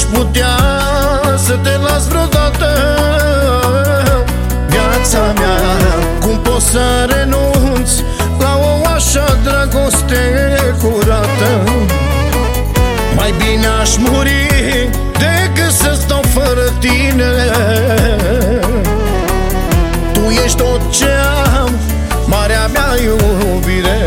putea să te las vreodată. Viața mea, cum pot să renunț la o așa dragoste curată? Mai bine aș muri decât să stau fără tine. Tu ești tot ce am, marea mea iubire.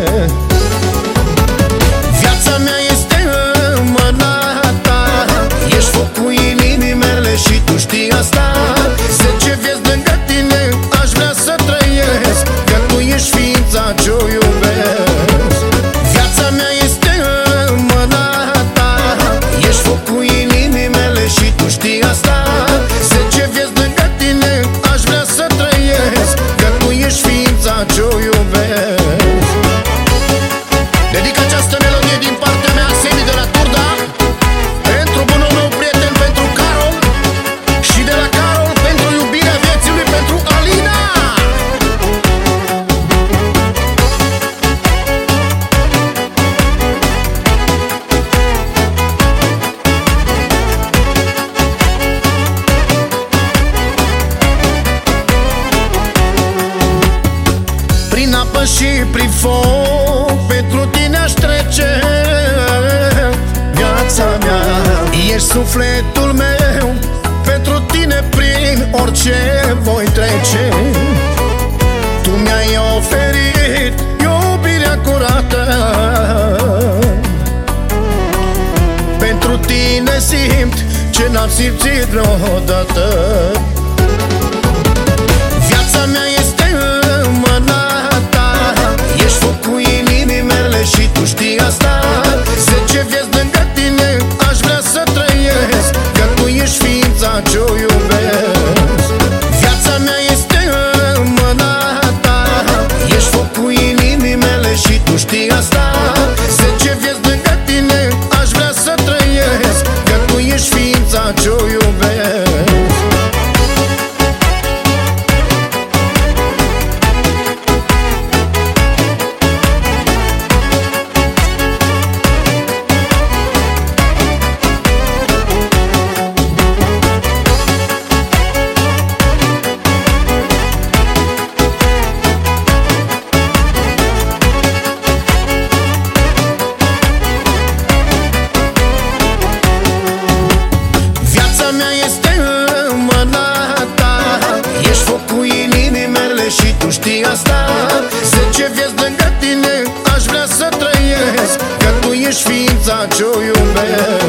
Viața mea este în mâna ta, ești focul inimii mele și tu știi asta. Zece vieți lângă tine aș vrea să trăiesc, că tu ești ființa ce-o iubesc. Viața mea este în mâna ta, ești focul inimii mele și tu știi asta. Zece vieți lângă tine aș vrea să trăiesc, că tu ești ființa ce-o iubesc. Dedic această melodie din partea mea, Semi de la Turda, pentru bunul meu prieten, pentru Carol, și de la Carol pentru iubirea vieții lui, pentru Alina. Prin apă și prin foc pentru tine aș trece. Viața mea, ești sufletul meu, pentru tine prin orice voi trece. Tu mi-ai oferit iubirea curată, pentru tine simt ce n-am simțit vreodată. Viața mea este în mâna ta, ești focul inimii mele și tu știi asta. Zece vieți lângă tine aș vrea să trăiesc, că tu ești ființa ce-o iubesc. Viața mea este în mâna ta, ești focul inimii mele și tu știi asta. Zece vieți lângă tine aș vrea să trăiesc, că tu ești ființa ce-o iubesc. Și tu știi asta. Zece vieți lângă tine aș vrea să trăiesc, că tu ești ființa ce-o iubesc.